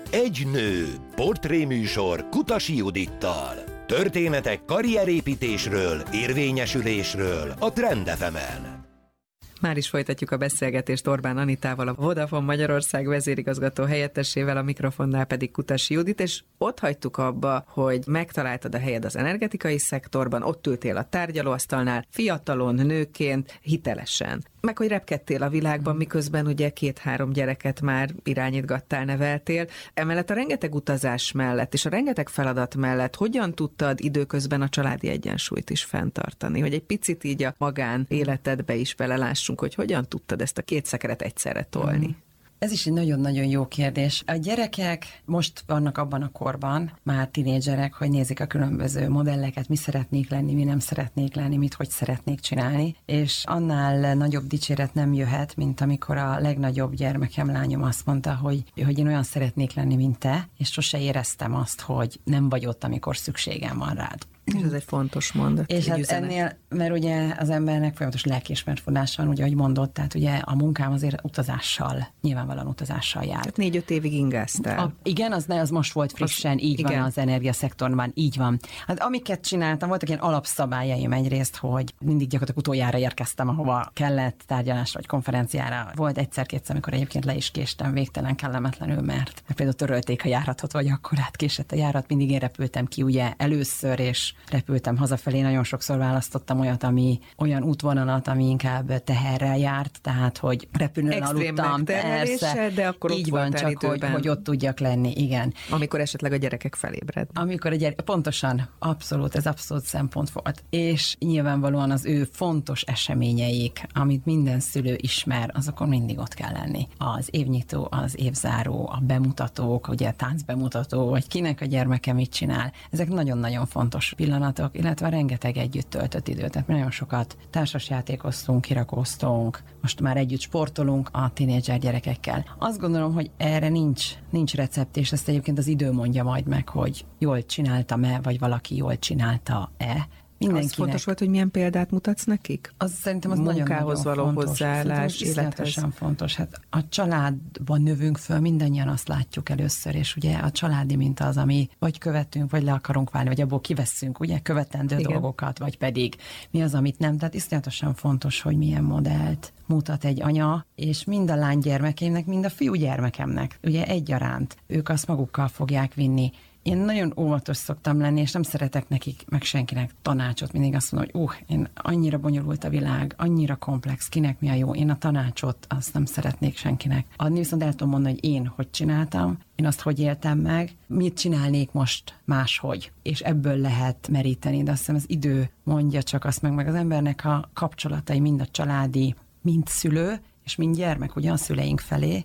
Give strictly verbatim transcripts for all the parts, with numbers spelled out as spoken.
Egy nő. Portréműsor Kutasi Judittal. Történetek karrierépítésről, érvényesülésről a Trend ef emen. Már is folytatjuk a beszélgetést Orbán Anitával, a Vodafone Magyarország vezérigazgató helyettesével, a mikrofonnál pedig Kutasi Judit, és ott hagytuk abba, hogy megtaláltad a helyed az energetikai szektorban, ott ültél a tárgyalóasztalnál, fiatalon, nőként, hitelesen. Meg hogy repkedtél a világban, miközben ugye két-három gyereket már irányítgattál, neveltél. Emellett a rengeteg utazás mellett és a rengeteg feladat mellett hogyan tudtad időközben a családi egyensúlyt is fenntartani? Hogy egy picit így a magán életedbe is belelássunk, hogy hogyan tudtad ezt a két szekeret egyszerre tolni? Mm. Ez is egy nagyon-nagyon jó kérdés. A gyerekek most vannak abban a korban, már tinédzserek, hogy nézik a különböző modelleket, mi szeretnék lenni, mi nem szeretnék lenni, mit hogy szeretnék csinálni, és annál nagyobb dicséret nem jöhet, mint amikor a legnagyobb gyermekem, lányom azt mondta, hogy, hogy én olyan szeretnék lenni, mint te, és sose éreztem azt, hogy nem vagy ott, amikor szükségem van rád. És ez egy fontos mondat. És hát üzenet. Ennél, mert ugye az embernek folyamatos lelkiismeretfordása van, ugye, ahogy mondott, tehát ugye a munkám azért utazással, nyilvánvalóan utazással jár. Tehát négy-öt évig ingáztál. A, igen, az, az most volt frissen, az, így igen. Van az energiaszektorban, így van. Hát amiket csináltam, voltak ilyen alapszabályaim egyrészt, hogy mindig gyakorlatilag utoljára érkeztem, ahova kellett, tárgyalásra vagy konferenciára. Volt egyszer-kétszer, amikor egyébként le is késtem végtelen kellemetlenül, mert például törölték a járatot, vagy akkor átkésett a járat, mindig én repültem ki ugye először, és repültem hazafelé, nagyon sokszor választottam olyat, ami olyan útvonalat, ami inkább teherrel járt, tehát hogy repülőn aludtam, persze, de akkor így van, csak hogy, hogy ott tudjak lenni, igen. Amikor esetleg a gyerekek felébred. Amikor a gyerek, pontosan, abszolút, ez abszolút szempont volt. És nyilvánvalóan az ő fontos eseményeik, amit minden szülő ismer, azokon mindig ott kell lenni. Az évnyitó, az évzáró, a bemutatók, ugye táncbemutató, vagy kinek a gyermeke mit csinál, ezek nagyon-nagyon fontos pillanatok, illetve rengeteg együtt töltött időt. Tehát nagyon sokat társasjátékoztunk, kirakoztunk, most már együtt sportolunk a tínédzser gyerekekkel. Azt gondolom, hogy erre nincs, nincs recept, és ezt egyébként az idő mondja majd meg, hogy jól csináltam-e, vagy valaki jól csinálta-e. Az fontos volt, hogy milyen példát mutatsz nekik? Az szerintem az munkához való fontos. hozzáállás, élethez. fontos. Hát a családban növünk föl, mindannyian azt látjuk először, és ugye a családi minta az, ami vagy követünk, vagy le akarunk válni, vagy abból kivesszünk, ugye, követendő igen. dolgokat, vagy pedig mi az, amit nem. Tehát iszonyatosan fontos, hogy milyen modellt mutat egy anya, és mind a lánygyermekeimnek, mind a fiúgyermekemnek, ugye egyaránt. Ők azt magukkal fogják vinni. Én nagyon óvatos szoktam lenni, és nem szeretek nekik, meg senkinek tanácsot. Mindig azt mondom, hogy uh, én annyira bonyolult a világ, annyira komplex, kinek mi a jó. Én a tanácsot azt nem szeretnék senkinek adni, viszont el tudom mondani, hogy én hogy csináltam, én azt hogy éltem meg, mit csinálnék most máshogy, és ebből lehet meríteni, de azt hiszem az idő mondja csak azt meg, meg az embernek a kapcsolatai, mind a családi, mind szülő, és mind gyermek, ugye a szüleink felé,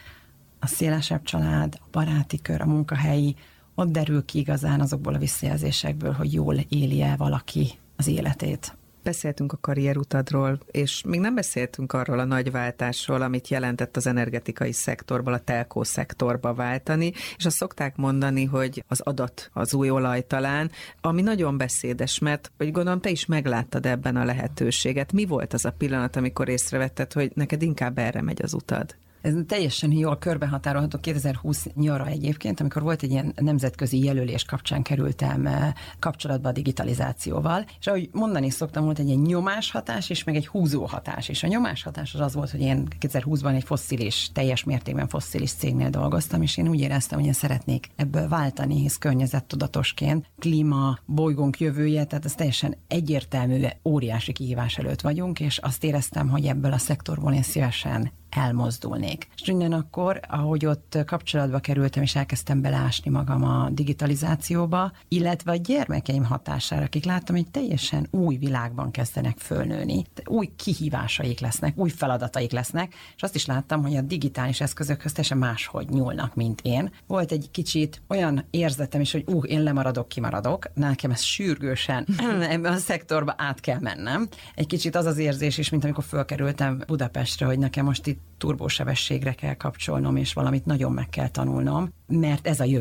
a szélesebb család, a baráti kör, a munkahelyi, ott derül ki igazán azokból a visszajelzésekből, hogy jól éli-e valaki az életét. Beszéltünk a karrierutadról, és még nem beszéltünk arról a nagy váltásról, amit jelentett az energetikai szektorból a telkó szektorba váltani, és azt szokták mondani, hogy az adat az új olaj talán, ami nagyon beszédes, mert hogy gondolom te is megláttad ebben a lehetőséget. Mi volt az a pillanat, amikor észrevetted, hogy neked inkább erre megy az utad? Ez teljesen jól körbehatárolható kétezer-húsz nyara egyébként, amikor volt egy ilyen nemzetközi jelölés kapcsán kerültem kapcsolatba a digitalizációval, és ahogy mondani szoktam, volt egy ilyen nyomáshatás és meg egy húzóhatás, és a nyomáshatás az az volt, hogy én kétezer-húszban egy fosszilis, teljes mértékben fosszilis cégnél dolgoztam, és én úgy éreztem, hogy én szeretnék ebből váltani, hisz környezettudatosként, klíma, bolygónk jövője, tehát ez teljesen egyértelmű, óriási kihívás előtt vagyunk, és azt éreztem, hogy ebből a szektorból én szívesen elmozdulnék. És ugyanakkor, ahogy ott kapcsolatba kerültem, és elkezdtem belásni magam a digitalizációba, illetve a gyermekeim hatására, akik láttam, hogy teljesen új világban kezdenek fölnőni, új kihívásaik lesznek, új feladataik lesznek, és azt is láttam, hogy a digitális eszközökhöz teljesen máshogy nyúlnak, mint én. Volt egy kicsit olyan érzetem is, hogy uh, én lemaradok, kimaradok, nekem ez sürgősen ebben a szektorba át kell mennem. Egy kicsit az az érzés is, mint amikor fölkerültem Budapestre, hogy nekem most itt turbósebességre kell kapcsolnom, és valamit nagyon meg kell tanulnom, mert ez a jövő.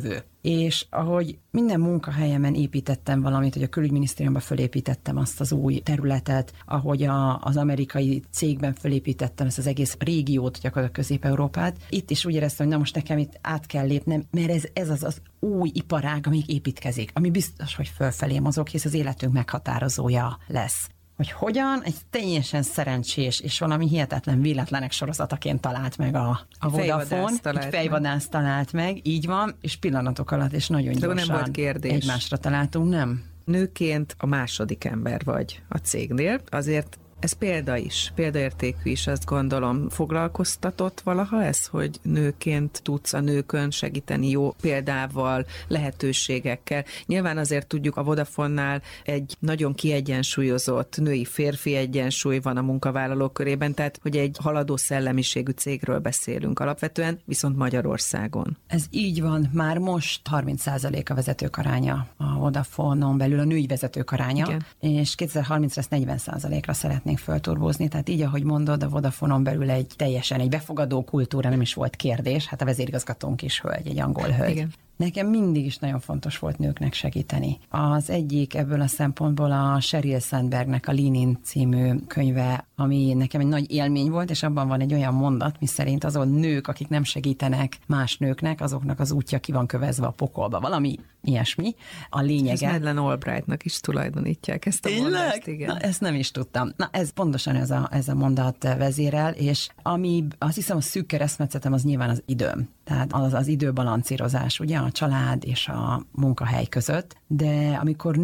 és ahogy minden munkahelyemen építettem valamit, hogy a külügyminisztériumban fölépítettem azt az új területet, ahogy a, az amerikai cégben fölépítettem ezt az egész régiót, gyakorlatilag Közép-Európát. Itt is úgy éreztem, hogy na most nekem itt át kell lépnem, mert ez, ez az az új iparág, amíg építkezik, ami biztos, hogy fölfelé mozog, hisz az életünk meghatározója lesz. Hogy hogyan, egy teljesen szerencsés és valami hihetetlen véletlenek sorozataként talált meg a, a Vodafone. Egy fejvadász talált meg, így van, és pillanatok alatt, és nagyon de gyorsan nem volt kérdés. Egymásra találtunk, nem? Nőként a második ember vagy a cégnél, azért ez példa is, példaértékű is, azt gondolom. Foglalkoztatott valaha ez, hogy nőként tudsz a nőkön segíteni jó példával, lehetőségekkel? Nyilván azért tudjuk, a Vodafonnál egy nagyon kiegyensúlyozott női-férfi egyensúly van a munkavállalók körében, tehát hogy egy haladó szellemiségű cégről beszélünk alapvetően, viszont Magyarországon. Ez így van, már most harminc százalék a vezetők aránya a Vodafone-on belül, a női vezetők aránya, igen. És kétezer-harmincra ezt negyven százalékra szeretnénk fölturbózni, tehát így, ahogy mondod, a Vodafone-on belül egy teljesen egy befogadó kultúra, nem is volt kérdés, hát a vezérigazgatónk is hölgy, egy angol hölgy. Igen. Nekem mindig is nagyon fontos volt nőknek segíteni. Az egyik ebből a szempontból a Sheryl Sandbergnek a Lean In című könyve, ami nekem egy nagy élmény volt, és abban van egy olyan mondat, miszerint azon nők, akik nem segítenek más nőknek, azoknak az útja ki van kövezve a pokolba. Valami ilyesmi. A lényege... Ez Madeleine Albrightnak is tulajdonítják ezt a Tényleg? mondást. Igen. Na, ezt nem is tudtam. Na, ez pontosan ez a, ez a mondat vezérel, és ami azt hiszem a szűk keresztmetszetem az nyilván az időm. Tehát az az időbalancírozás, ugye a család és a munkahely között, de amikor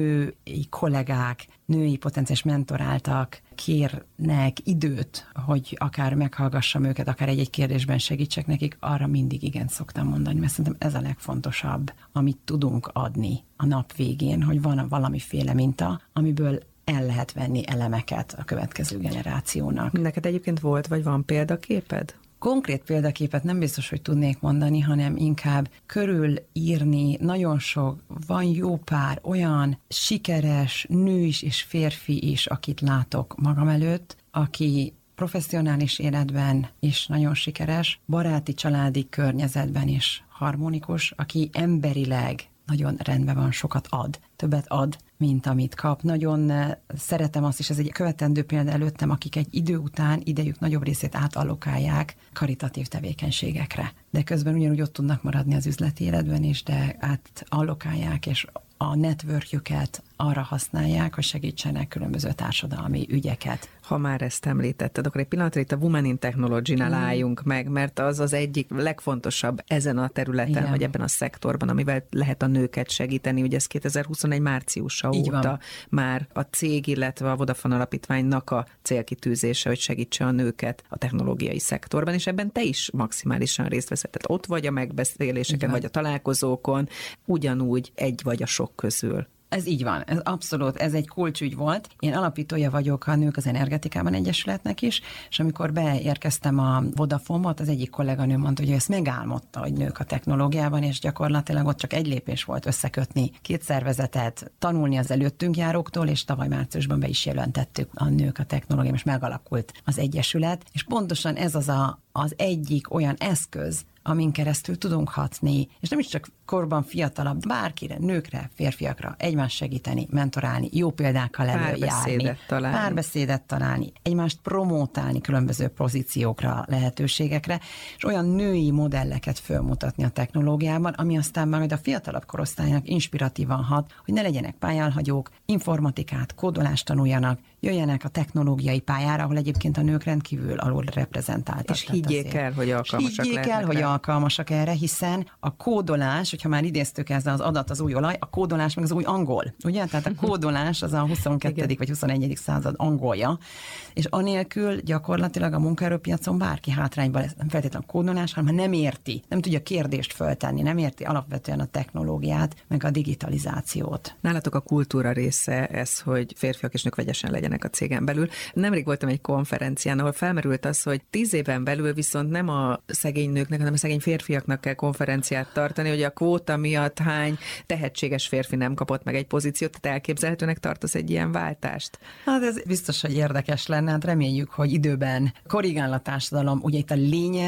női kollégák, női potenciális mentoráltak kérnek időt, hogy akár meghallgassam őket, akár egy-egy kérdésben segítsek nekik, arra mindig igen szoktam mondani, mert szerintem ez a legfontosabb, amit tudunk adni a nap végén, hogy van valamiféle minta, amiből el lehet venni elemeket a következő generációnak. Neked egyébként volt, vagy van példaképed? Konkrét példaképet nem biztos, hogy tudnék mondani, hanem inkább körülírni nagyon sok, van jó pár olyan sikeres nő is és férfi is, akit látok magam előtt, aki professzionális életben is nagyon sikeres, baráti, családi környezetben is harmonikus, aki emberileg nagyon rendben van, sokat ad, többet ad, mint amit kap. Nagyon szeretem azt is, ez egy követendő példa előttem, akik egy idő után idejük nagyobb részét átallokálják karitatív tevékenységekre. De közben ugyanúgy ott tudnak maradni az üzleti életben is, de átallokálják, és a networkjüket arra használják, hogy segítsenek különböző társadalmi ügyeket. Ha már ezt említetted, akkor egy pillanatra itt a Women in Technology-nál mm. álljunk meg, mert az az egyik legfontosabb ezen a területen, igen, vagy ebben a szektorban, amivel lehet a nőket segíteni. Ugye ez kétezer-huszonegy márciusa így óta van. Már a cég, illetve a Vodafone Alapítványnak a célkitűzése, hogy segítse a nőket a technológiai szektorban, és ebben te is maximálisan részt veszel. Tehát ott vagy a megbeszéléseken, vagy a találkozókon, ugyanúgy egy vagy a sok közül. Ez így van, ez abszolút, ez egy kulcsügy volt. Én alapítója vagyok a Nők az Energetikában Egyesületnek is, és amikor beérkeztem a Vodafone-ot, az egyik kolléganő mondta, hogy ő ezt megálmodta, hogy nők a technológiában, és gyakorlatilag ott csak egy lépés volt összekötni két szervezetet, tanulni az előttünk járóktól, és tavaly márciusban be is jelentettük a Nők a Technológiában, és megalakult az Egyesület, és pontosan ez az a, az egyik olyan eszköz, amin keresztül tudunk hatni, és nem is csak korban fiatalabb, bárkire, nőkre, férfiakra, egymást segíteni, mentorálni, jó példákkal előjárni, párbeszédet találni. párbeszédet találni, egymást promótálni különböző pozíciókra, lehetőségekre, és olyan női modelleket fölmutatni a technológiában, ami aztán majd a fiatalabb korosztálynak inspiratívan hat, hogy ne legyenek pályálhagyók, informatikát, kódolást tanuljanak, jöjjenek a technológiai pályára, ahol egyébként a nők rendkívül alul reprezentáltak. És higgyék el, hogy alkalmasak higgyék el, hogy alkalmasak erre, hiszen a kódolás, hogyha már idéztük ezzel az adat az új olaj, a kódolás meg az új angol, ugye? Tehát a kódolás az a huszonkettedik vagy huszonegyedik század angolja, és anélkül gyakorlatilag a munkaerőpiacon bárki hátrányban lesz, nem feltétlenül kódolás, hanem nem érti, nem tudja kérdést föltenni, nem érti alapvetően a technológiát, meg a digitalizációt. Nálatok a kultúra része ez, hogy férfiak és nők vegyesen legyenek a cégen belül. Nemrég voltam egy konferencián, ahol felmerült az, hogy tíz éven belül viszont nem a szegény nőknek, hanem a szegény férfiaknak kell konferenciát tartani, hogy a kvóta miatt hány tehetséges férfi nem kapott meg egy pozíciót, tehát elképzelhetőnek tartasz egy ilyen váltást? Hát ez biztos, hogy érdekes lenne, hát reméljük, hogy időben korrigál a társadalom. Ugye itt a lényeg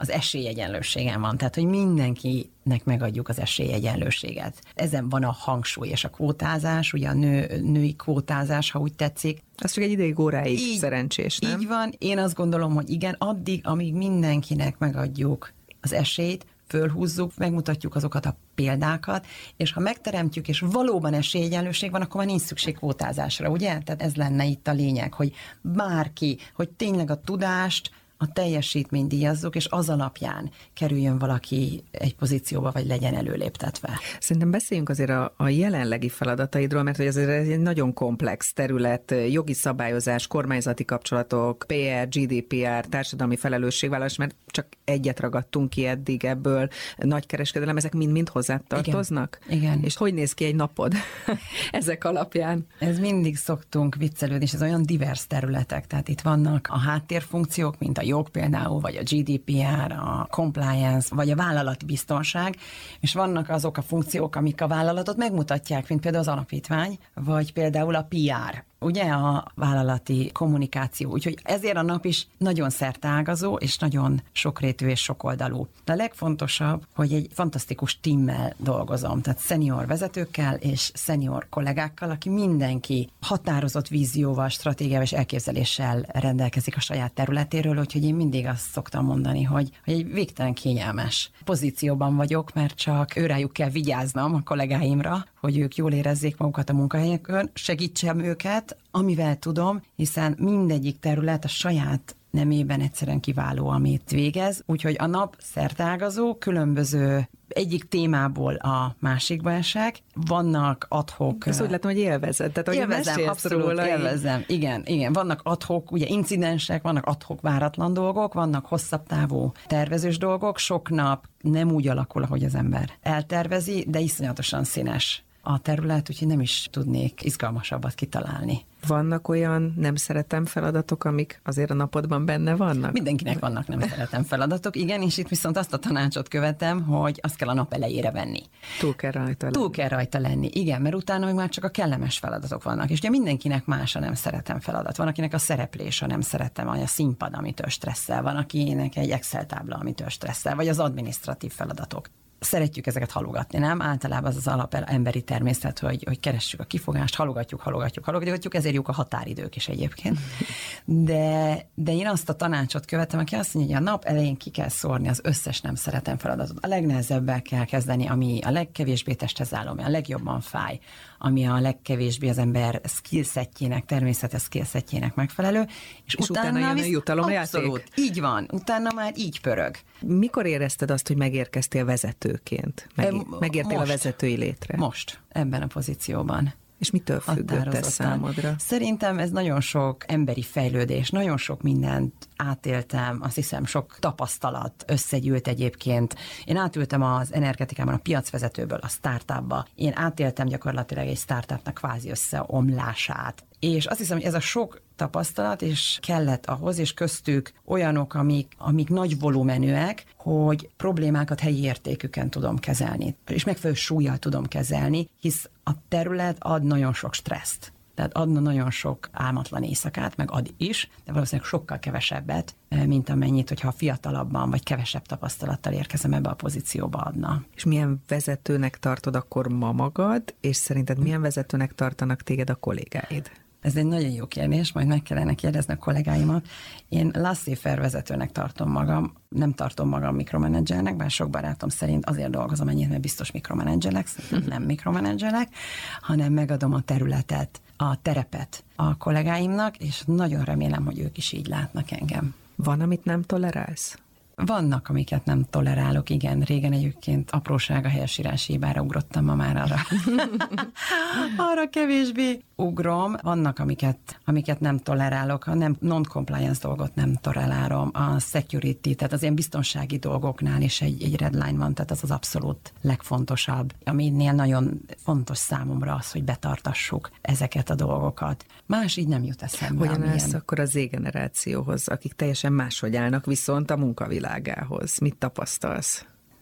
az esélyegyenlőségen van, tehát hogy mindenkinek megadjuk az esélyegyenlőséget. Ezen van a hangsúly, és a kvótázás, ugye a nő, női kvótázás, ha úgy tetszik. Az csak egy ideig óráig így, szerencsés, nem? Így van, én azt gondolom, hogy igen, addig, amíg mindenkinek megadjuk az esélyt, fölhúzzuk, megmutatjuk azokat a példákat, és ha megteremtjük, és valóban esélyegyenlőség van, akkor már nincs szükség kvótázásra, ugye? Tehát ez lenne itt a lényeg, hogy bárki, hogy tényleg a tudást, a teljesítményt díjazzuk, és az alapján kerüljön valaki egy pozícióba, vagy legyen előléptetve. Szerintem beszéljünk azért a, a jelenlegi feladataidról, mert hogy azért ez egy nagyon komplex terület, jogi szabályozás, kormányzati kapcsolatok, pé er, gé dé pé er, társadalmi felelősségvállalás, mert csak egyet ragadtunk ki eddig ebből, nagykereskedelem, ezek mind-mind hozzád tartoznak? Igen. Igen. És hogy néz ki egy napod ezek alapján? Ez mindig szoktunk viccelődni, és ez olyan divers területek, tehát itt vannak a háttérfunkciók, mint a jog például, vagy a gé dé pé er, a compliance, vagy a vállalati biztonság, és vannak azok a funkciók, amik a vállalatot megmutatják, mint például az alapítvány, vagy például a pé er, ugye a vállalati kommunikáció. Úgyhogy ezért a nap is nagyon szerteágazó, és nagyon sokrétű és sokoldalú. De a legfontosabb, hogy egy fantasztikus tímmel dolgozom, tehát szenior vezetőkkel és szenior kollégákkal, aki mindenki határozott vízióval, stratégiával és elképzeléssel rendelkezik a saját területéről, úgyhogy én mindig azt szoktam mondani, hogy, hogy egy végtelen kényelmes pozícióban vagyok, mert csak őrájuk kell vigyáznom a kollégáimra, hogy ők jól érezzék magukat a munkahelyükön, segítsem őket, amivel tudom, hiszen mindegyik terület a saját nemében egyszerűen kiváló, amit végez, úgyhogy a nap szerteágazó, különböző egyik témából a másikba esek, vannak ad-hoc... Ezt úgy látom, hogy élvezed. Tehát, élvezem, abszolút róla, élvezem. Én... Igen, igen, vannak ad-hoc, ugye incidensek, vannak ad-hoc váratlan dolgok, vannak hosszabb távú tervezős dolgok, sok nap nem úgy alakul, ahogy az ember eltervezi, de iszonyatosan színes a terület, úgyhogy nem is tudnék izgalmasabbat kitalálni. Vannak olyan nem szeretem feladatok, amik azért a napodban benne vannak? Mindenkinek vannak nem szeretem feladatok, igen, és itt viszont azt a tanácsot követem, hogy azt kell a nap elejére venni. Túl kell rajta lenni. Túl kell rajta lenni, igen, mert utána meg már csak a kellemes feladatok vannak. És ugye mindenkinek más a nem szeretem feladat. Van, akinek a szereplés a nem szeretem, vagy a színpad, amitől stresszel, van, akinek egy Excel tábla, amitől stresszel, vagy az adminisztratív feladatok. Szeretjük ezeket halogatni, nem? Általában az az alap emberi természet, hogy, hogy keressük a kifogást, halogatjuk, halogatjuk, halogatjuk, ezért jók a határidők is egyébként. De, de én azt a tanácsot követem, aki azt mondja, hogy a nap elején ki kell szórni az összes nem szeretem feladatot. A legnehezebbel kell kezdeni, ami a legkevésbé testhez álló, ami a legjobban fáj, ami a legkevésbé az ember skillsetjének, természetes skillsetjének megfelelő, és, és utána, utána jön a jutalomjáték. Abszolút, így van, utána már így pörög. Mikor érezted azt, hogy megérkeztél vezetőként? Meg, megértél most, a vezetői létre? Most, ebben a pozícióban. És mitől függött ez számodra? Szerintem ez nagyon sok emberi fejlődés, nagyon sok mindent átéltem, azt hiszem sok tapasztalat összegyűlt egyébként. Én átültem az energetikában a piacvezetőből a startupba. Én átéltem gyakorlatilag egy startupnak kvázi összeomlását. És azt hiszem, hogy ez a sok tapasztalat, és kellett ahhoz, és köztük olyanok, amik, amik nagy volumenűek, hogy problémákat helyi értéküken tudom kezelni, és megfelelő súllyal tudom kezelni, hisz a terület ad nagyon sok stresszt. Tehát adna nagyon sok álmatlan éjszakát, meg ad is, de valószínűleg sokkal kevesebbet, mint amennyit, hogyha fiatalabban vagy kevesebb tapasztalattal érkezem ebbe a pozícióba adna. És milyen vezetőnek tartod akkor ma magad, és szerinted milyen vezetőnek tartanak téged a kollégáid? Ez egy nagyon jó kérdés, majd meg kellene kérdezni a kollégáimat. Én laissez-faire vezetőnek tartom magam, nem tartom magam mikromanagernek, bár sok barátom szerint azért dolgozom ennyit, mert biztos mikromanagerek, nem mikromanagerek, hanem megadom a területet, a terepet a kollégáimnak, és nagyon remélem, hogy ők is így látnak engem. Van, amit nem tolerálsz? Vannak, amiket nem tolerálok, igen. Régen egyébként apróság a helyesírási hibára ugrottam, ma már arra. arra kevésbé ugrom. Vannak, amiket, amiket nem tolerálok, a nem, non-compliance dolgot nem tolerálom. A security, tehát az ilyen biztonsági dolgoknál is egy, egy red line van, tehát az az abszolút legfontosabb. Aminél nagyon fontos számomra az, hogy betartassuk ezeket a dolgokat. Más így nem jut eszembe. Hogyan állsz akkor a Z-generációhoz, akik teljesen máshogy állnak viszont a munkavilágához? Mit tapasztalsz?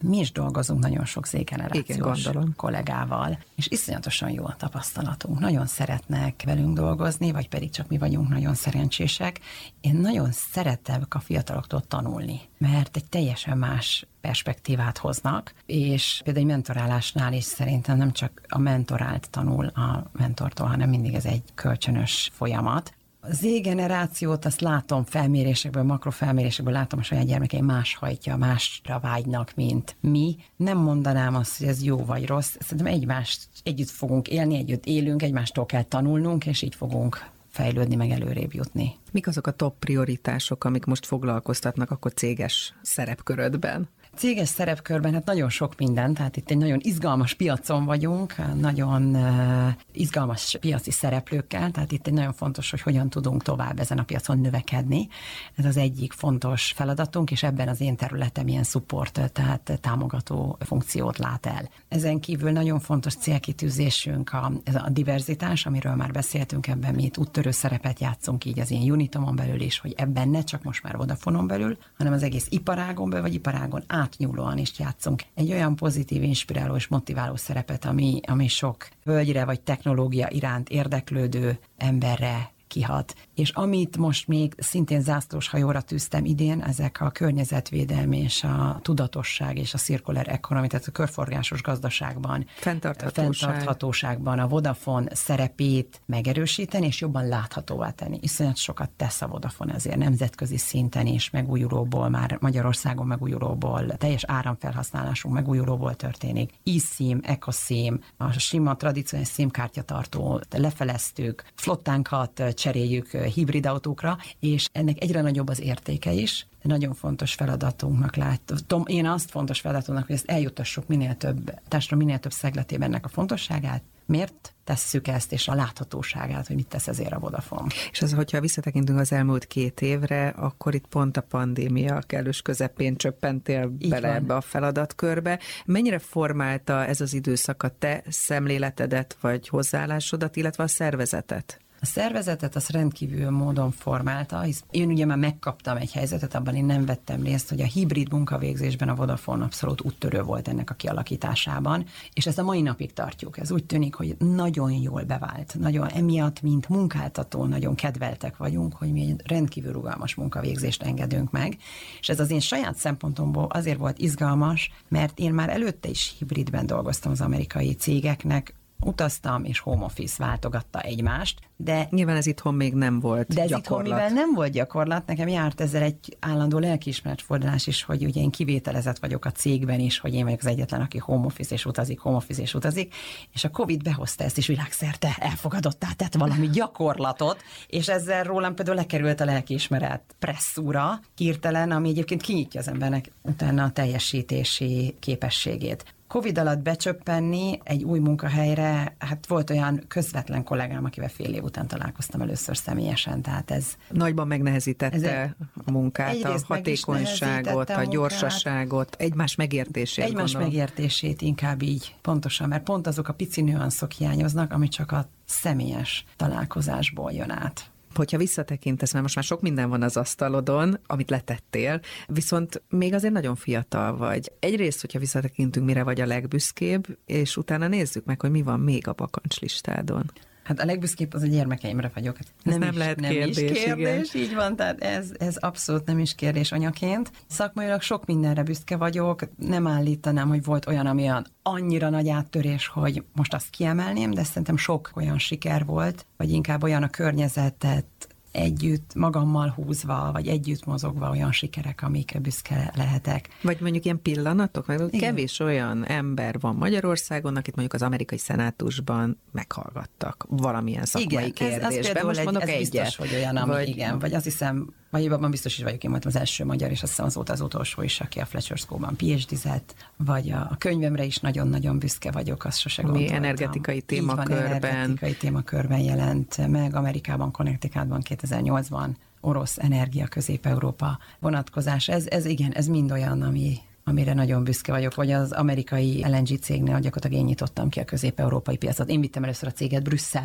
mi is dolgozunk nagyon sok Z-generációs kollégával, és iszonyatosan jó a tapasztalatunk. Nagyon szeretnek velünk dolgozni, vagy pedig csak mi vagyunk nagyon szerencsések. Én nagyon szeretem a fiataloktól tanulni, mert egy teljesen más perspektívát hoznak, és például egy mentorálásnál is szerintem nem csak a mentorált tanul a mentortól, hanem mindig ez egy kölcsönös folyamat. A Z-generációt azt látom felmérésekből, makrofelmérésekből látom, a saját gyermekeim más hajtja, másra vágynak, mint mi. Nem mondanám azt, hogy ez jó vagy rossz. Szerintem egymást együtt fogunk élni, együtt élünk, egymástól kell tanulnunk, és így fogunk fejlődni, meg előrébb jutni. Mik azok a top prioritások, amik most foglalkoztatnak akkor céges szerepkörödben? Céges szerepkörben hát nagyon sok minden, tehát itt egy nagyon izgalmas piacon vagyunk, nagyon uh, izgalmas piaci szereplőkkel, tehát itt egy nagyon fontos, hogy hogyan tudunk tovább ezen a piacon növekedni. Ez az egyik fontos feladatunk, és ebben az én területem ilyen support, tehát támogató funkciót lát el. Ezen kívül nagyon fontos célkitűzésünk a, ez a diverzitás, amiről már beszéltünk, ebben mi itt úttörő szerepet játszunk így az én Unitomon belül is, hogy ebben ne csak most már Vodafonon belül, hanem az egész iparágon belül, vagy iparágon átnyúlóan is játszunk. Egy olyan pozitív, inspiráló és motiváló szerepet, ami, ami sok völgyre vagy technológia iránt érdeklődő emberre kihat. És amit most még szintén zászlós hajóra tűztem idén, ezek a környezetvédelmi és a tudatosság és a circular economy, tehát a körforgásos gazdaságban, fenntarthatóság. fenntarthatóságban a Vodafone szerepét megerősíteni és jobban láthatóvá tenni. Iszonyat sokat tesz a Vodafone ezért nemzetközi szinten is, megújulóból, már Magyarországon megújulóból, teljes áramfelhasználásunk megújulóból történik. eSIM, EcoSIM, a sima tradicionális SIM-kártyatartót lefeleztük, flottánkat cseréljük hibrid autókra, és ennek egyre nagyobb az értéke is. Nagyon fontos feladatunknak látom. Én azt fontos feladatunknak, hogy ezt eljutassuk minél több társadalom, minél több szegletében ennek a fontosságát. Miért tesszük ezt, és a láthatóságát, hogy mit tesz ezért a Vodafone. És az, hogyha visszatekintünk az elmúlt két évre, akkor itt pont a pandémia kellős közepén csöppentél Így bele van. ebbe a feladatkörbe. Mennyire formálta ez az időszak a te szemléletedet, vagy hozzáállásodat, illetve a szervezetet? A szervezetet az rendkívül módon formálta, hisz én ugye már megkaptam egy helyzetet, abban én nem vettem részt, hogy a hibrid munkavégzésben a Vodafone abszolút úttörő volt ennek a kialakításában, és ezt a mai napig tartjuk. Ez úgy tűnik, hogy nagyon jól bevált, nagyon emiatt, mint munkáltató, nagyon kedveltek vagyunk, hogy mi egy rendkívül rugalmas munkavégzést engedünk meg, és ez az én saját szempontomból azért volt izgalmas, mert én már előtte is hibridben dolgoztam az amerikai cégeknek, utaztam, és home office váltogatta egymást, de... Nyilván ez itthon még nem volt de ez gyakorlat. itthon, mivel nem volt gyakorlat, nekem járt ezzel egy állandó lelkiismeretfordulás is, hogy ugye én kivételezett vagyok a cégben is, hogy én vagyok az egyetlen, aki home office és utazik, home office és utazik, és a Covid behozta ezt is világszerte, elfogadottá tett valami gyakorlatot, és ezzel rólam például lekerült a lelkiismeret presszúra, hirtelen, ami egyébként kinyitja az embernek utána a teljesítési képességét. Covid alatt becsöppenni egy új munkahelyre, hát volt olyan közvetlen kollégám, akivel fél év után találkoztam először személyesen, tehát ez... Nagyban megnehezítette a munkát, a hatékonyságot, a, a gyorsaságot, egymás megértését. Egymás gondolom. megértését inkább így, pontosan, mert pont azok a pici nüanszok hiányoznak, ami csak a személyes találkozásból jön át. Hogyha visszatekintesz, mert most már sok minden van az asztalodon, amit letettél, viszont még azért nagyon fiatal vagy. Egyrészt, hogyha visszatekintünk, mire vagy a legbüszkébb, és utána nézzük meg, hogy mi van még a bakancslistádon. Hát a legbüszkébb az a gyermekeimre vagyok. Nem, nem is, lehet nem kérdés, is kérdés, igen. Így van, tehát ez, ez abszolút nem is kérdés anyaként. Szakmailag sok mindenre büszke vagyok, nem állítanám, hogy volt olyan, ami olyan annyira nagy áttörés, hogy most azt kiemelném, de szerintem sok olyan siker volt, vagy inkább olyan a környezetet együtt magammal húzva, vagy együtt mozogva olyan sikerek, amikre büszke lehetek. Vagy mondjuk ilyen pillanatok, mert igen. Kevés olyan ember van Magyarországon, akit mondjuk az amerikai szenátusban meghallgattak valamilyen szakmai igen, kérdésben. Ez, ez most egy, mondok ez egyet. biztos, hogy olyan, ami vagy, igen, vagy azt hiszem, vagy abban biztos is vagyok, én voltam az első magyar, és azt hiszem azóta az utolsó is, aki a Fletcher School-ban PhD-zett, vagy a, a könyvemre is nagyon-nagyon büszke vagyok, azt sose gondoltam. Mi energetikai témakörben. energetikai témakörben jelent meg, Amerikában, Connecticutban kétezer-nyolcban, orosz energia Közép-Európa vonatkozás. Ez, ez igen, ez mind olyan, ami, amire nagyon büszke vagyok, vagy az amerikai el en gé cégnél gyakorlatilag én nyitottam ki a közép-európai piacot. Én vittem először a céget Brüsszelbe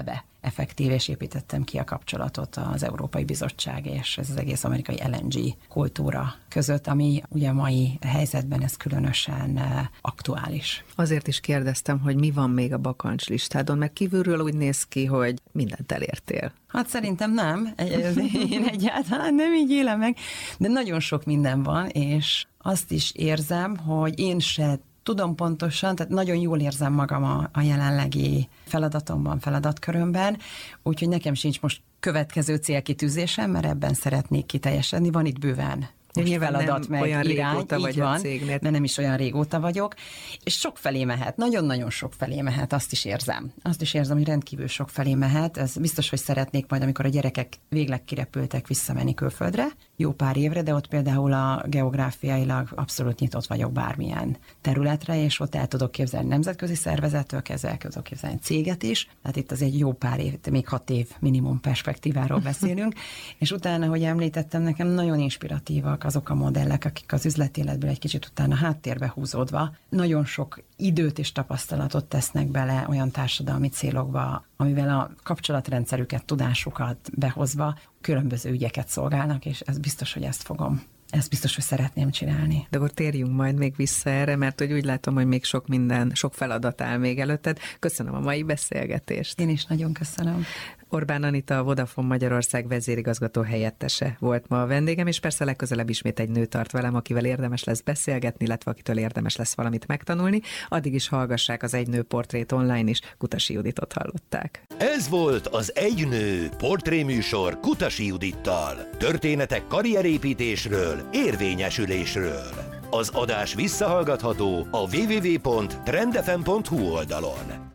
effektív, és építettem ki a kapcsolatot az Európai Bizottság és ez az egész amerikai el en gé kultúra között, ami ugye a mai helyzetben ez különösen aktuális. Azért is kérdeztem, hogy mi van még a bakancs listádon, mert kívülről úgy néz ki, hogy mindent elértél. Hát szerintem nem, én egyáltalán nem így élem meg, de nagyon sok minden van, és azt is érzem, hogy én se tudom pontosan, tehát nagyon jól érzem magam a, a jelenlegi feladatomban, feladatkörömben, úgyhogy nekem sincs most következő célkitűzésem, mert ebben szeretnék kiteljesedni, van itt bőven. Nyilván feladat, nem meg olyan irány, régóta vagy van, a cégnél. de nem is olyan régóta vagyok, és sok felé mehet, nagyon-nagyon sok felé mehet, azt is érzem. Azt is érzem, hogy rendkívül sok felé mehet, ez biztos, hogy szeretnék majd, amikor a gyerekek végleg kirepültek, visszamenni külföldre, jó pár évre, de ott például a geográfiailag abszolút nyitott vagyok bármilyen területre, és ott el tudok képzelni nemzetközi szervezettől kezdve, el tudok képzelni céget is, tehát itt az egy jó pár év, még hat év minimum perspektíváról beszélünk, és utána, hogy említettem, nekem nagyon inspiratívak azok a modellek, akik az üzletéletből egy kicsit utána háttérbe húzódva nagyon sok időt és tapasztalatot tesznek bele olyan társadalmi célokba, amivel a kapcsolatrendszerüket, tudásukat behozva különböző ügyeket szolgálnak, és ez biztos, hogy ezt fogom. Ezt biztos, hogy szeretném csinálni. De akkor térjünk majd még vissza erre, mert hogy úgy látom, hogy még sok minden, sok feladat áll még előtted. Köszönöm a mai beszélgetést. Én is nagyon köszönöm. Orbán Anita, a Vodafone Magyarország vezérigazgató helyettese volt ma a vendégem, és persze legközelebb ismét egy nő tart velem, akivel érdemes lesz beszélgetni, illetve akitől érdemes lesz valamit megtanulni. Addig is hallgassák az Egy nő portrét online is, Kutasi Juditot hallották. Ez volt az Egy nő portréműsor Kutasi Judittal. Történetek karrierépítésről, érvényesülésről. Az adás visszahallgatható a double-u double-u double-u pont trend f m pont h u oldalon.